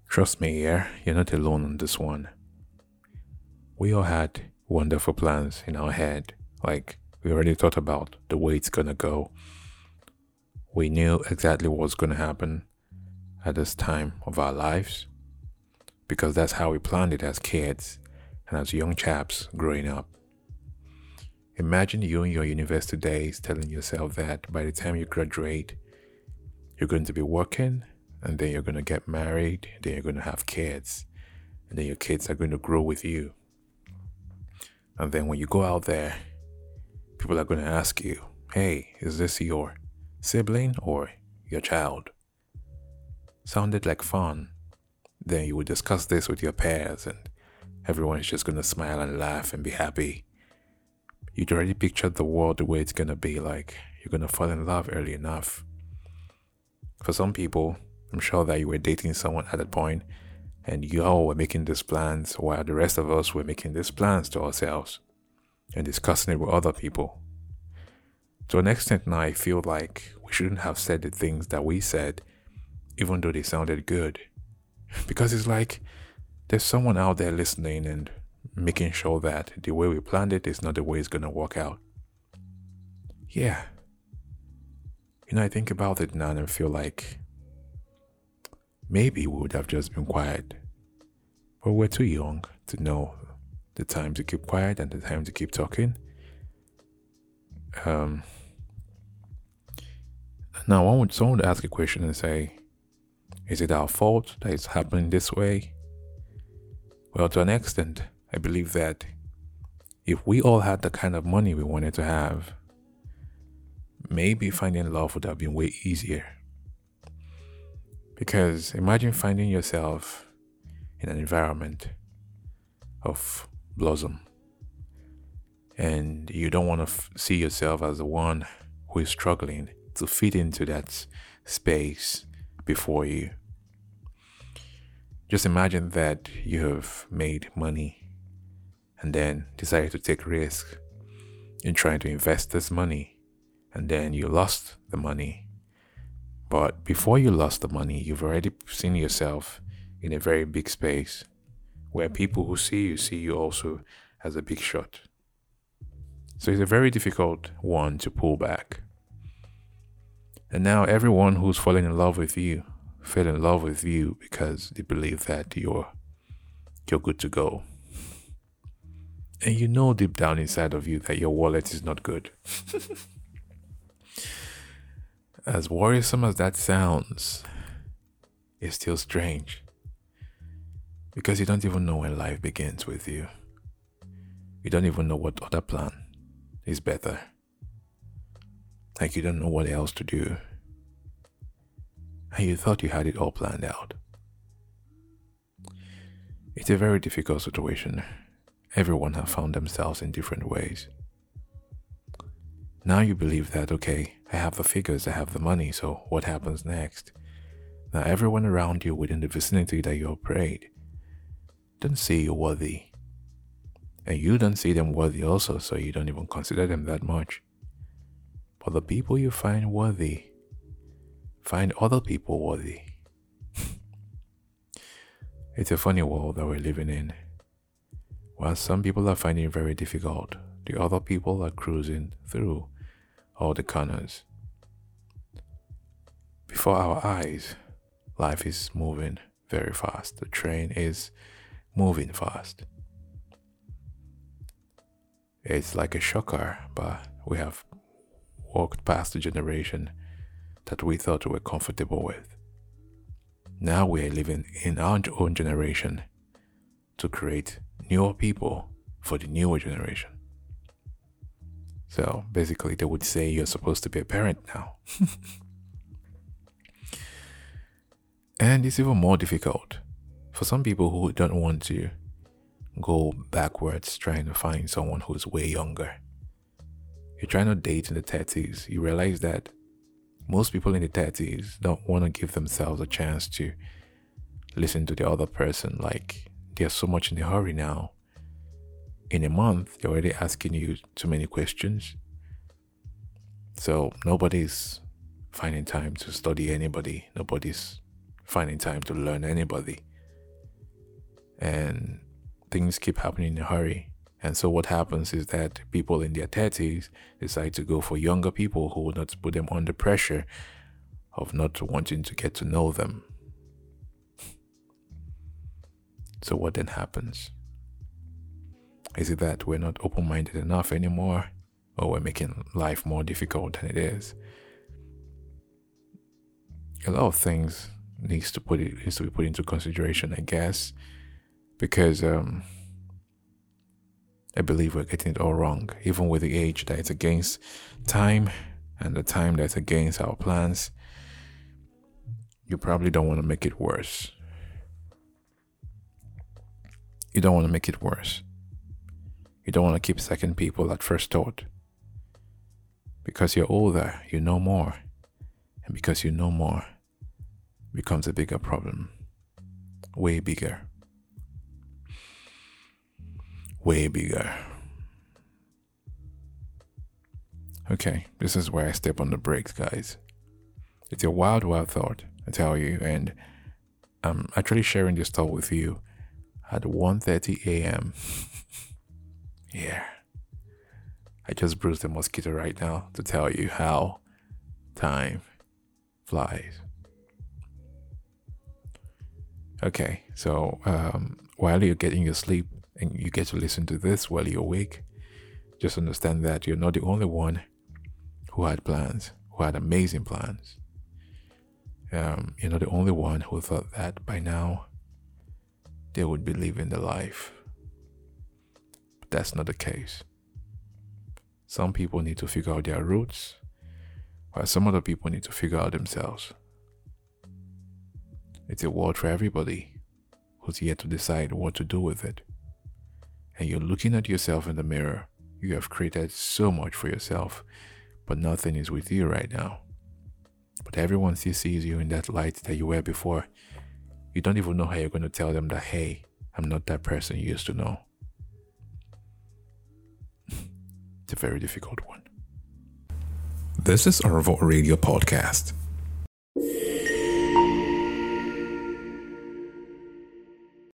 Trust me, yeah, you're not alone on this one. We all had wonderful plans in our head. Like, we already thought about the way it's gonna go. We knew exactly what was gonna happen at this time of our lives because that's how we planned it as kids and as young chaps growing up. Imagine you in your university days telling yourself that by the time you graduate, you're going to be working and then you're going to get married, then you're going to have kids, and then your kids are going to grow with you. And then when you go out there, people are going to ask you, hey, is this your sibling or your child? Sounded like fun. Then you would discuss this with your peers and everyone's just going to smile and laugh and be happy. You'd already pictured the world the way it's going to be, like you're going to fall in love early enough. For some people, I'm sure that you were dating someone at that point and you all were making these plans while the rest of us were making these plans to ourselves and discussing it with other people. To an extent now, I feel like we shouldn't have said the things that we said, even though they sounded good. Because it's like there's someone out there listening and making sure that the way we planned it is not the way it's going to work out. Yeah. I think about it now and I feel like maybe we would have just been quiet. But we're too young to know the time to keep quiet and the time to keep talking. Now, someone would ask a question and say, is it our fault that it's happening this way? Well, to an extent, I believe that if we all had the kind of money we wanted to have, maybe finding love would have been way easier. Because imagine finding yourself in an environment of blossom and you don't want to see yourself as the one who is struggling to fit into that space before you. Just imagine that you have made money and then decided to take risk in trying to invest this money and then you lost the money. But before you lost the money, you've already seen yourself in a very big space where people who see you also as a big shot. So it's a very difficult one to pull back. And now everyone who's fallen in love with you fell in love with you because they believe that you're good to go. And you know deep down inside of you that your wallet is not good. As worrisome as that sounds, it's still strange. Because you don't even know when life begins with you. You don't even know what other plan is better. Like you don't know what else to do. And you thought you had it all planned out. It's a very difficult situation. Everyone has found themselves in different ways. Now you believe that, okay, I have the figures, I have the money, so what happens next? Now everyone around you within the vicinity that you operate don't see you worthy. And you don't see them worthy also, so you don't even consider them that much. But the people you find worthy find other people worthy. It's a funny world that we're living in. While some people are finding it very difficult, the other people are cruising through all the corners. Before our eyes, life is moving very fast. The train is moving fast. It's like a shocker, but we have walked past the generation that we thought we were comfortable with. Now we are living in our own generation to create newer people for the newer generation. So basically they would say you're supposed to be a parent now. And it's even more difficult for some people who don't want to go backwards trying to find someone who's way younger. You're trying to date in the 30s. You realize that most people in the 30s don't want to give themselves a chance to listen to the other person. Like, they're so much in a hurry now. In a month, they're already asking you too many questions. So nobody's finding time to study anybody. Nobody's finding time to learn anybody. and things keep happening in a hurry. And so what happens is that people in their 30s decide to go for younger people who will not put them under pressure of not wanting to get to know them. So what then happens? Is it that we're not open-minded enough anymore, or we're making life more difficult than it is? A lot of things needs to be put into consideration, I guess, because I believe we're getting it all wrong, even with the age that is against time and the time that's against our plans. You probably don't want to make it worse. You don't want to make it worse. You don't want to keep second people at first thought. Because you're older, you know more. And because you know more, becomes a bigger problem. Way bigger. Way bigger. Okay, this is where I step on the brakes, guys. It's a wild, wild thought, I tell you, and I'm actually sharing this thought with you at 1:30 a.m. Yeah. I just bruised a mosquito right now to tell you how time flies. Okay, so while you're getting your sleep and you get to listen to this while you're awake, just understand that you're not the only one who had plans, who had amazing plans. You're not the only one who thought that by now they would be living the life. But that's not the case. Some people need to figure out their roots, while some other people need to figure out themselves. It's a world for everybody who's yet to decide what to do with it. And you're looking at yourself in the mirror. You have created so much for yourself, but nothing is with you right now. But everyone still sees you in that light that you were before. You don't even know how you're going to tell them that, hey, I'm not that person you used to know. It's a very difficult one. This is Arvo Radio Podcast.